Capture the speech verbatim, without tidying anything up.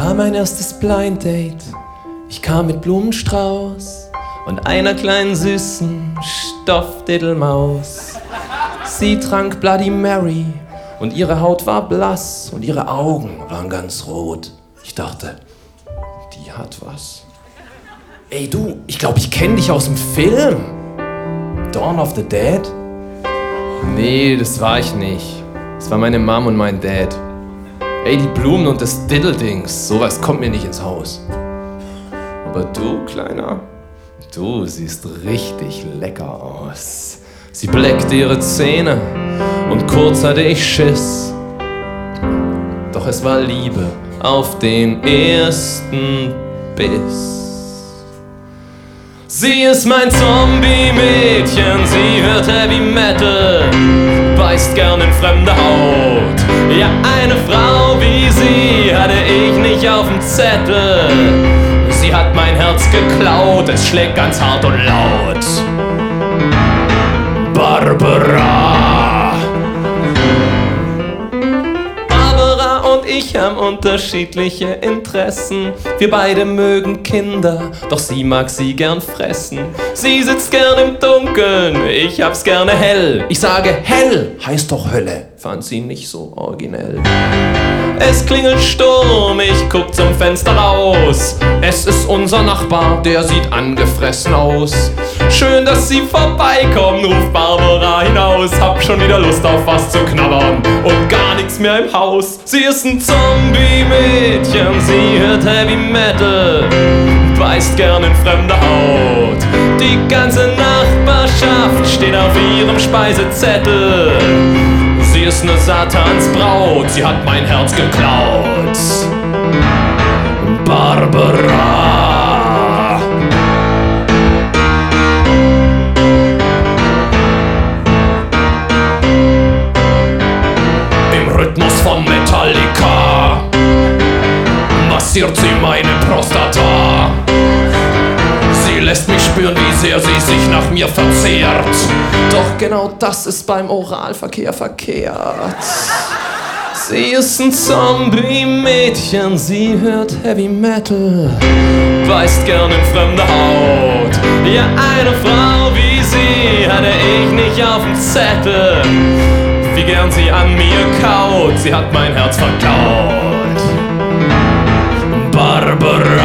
war mein erstes Blind Date. Ich kam mit Blumenstrauß und einer kleinen süßen Stoffdiddlemaus. Sie trank Bloody Mary und ihre Haut war blass und ihre Augen waren ganz rot. Ich dachte, die hat was. Ey du, ich glaube, ich kenne dich aus dem Film. Dawn of the Dead? Nee, das war ich nicht. Das war meine Mom und mein Dad. Ey, die Blumen und das Diddeldings, sowas kommt mir nicht ins Haus. Aber du, Kleiner, du siehst richtig lecker aus. Sie bleckte ihre Zähne und kurz hatte ich Schiss. Doch es war Liebe auf den ersten Biss. Sie ist mein Zombie-Mädchen, sie hört Heavy Metal, beißt gern in fremde Haut. Ja, eine Frau wie sie hatte ich nicht auf dem Zettel. Sie hat mein Herz geklaut, es schlägt ganz hart und laut. Barbara. Barbara und ich haben unterschiedliche Interessen. Wir beide mögen Kinder, doch sie mag sie gern fressen. Sie sitzt gern im Dunkeln, ich hab's gerne hell. Ich sage hell, heißt doch Hölle, fand sie nicht so originell. Es klingelt Sturm, ich guck zum Fenster raus. Es ist unser Nachbar, der sieht angefressen aus. Schön, dass Sie vorbeikommen, ruft Barbara hinaus. Hab schon wieder Lust auf was zu knabbern und gar nichts mehr im Haus. Sie ist ein Zombie-Mädchen, sie hört Heavy Metal, beißt gern in fremde Haut. Die ganze Nachbarschaft steht auf ihrem Speisezettel. Sie ist ne Satansbraut, sie hat mein Herz geklaut. Barbara. Im Rhythmus von Metallica massiert sie meine Prostata. Sie lässt mich spüren, wie sehr sie sich nach mir verzehrt. Doch genau das ist beim Oralverkehr verkehrt. Sie ist ein Zombie-Mädchen, sie hört Heavy Metal, beißt gern in fremde Haut. Ja, eine Frau wie sie hatte ich nicht auf dem Zettel. Wie gern sie an mir kaut, sie hat mein Herz verklaut. Barbara.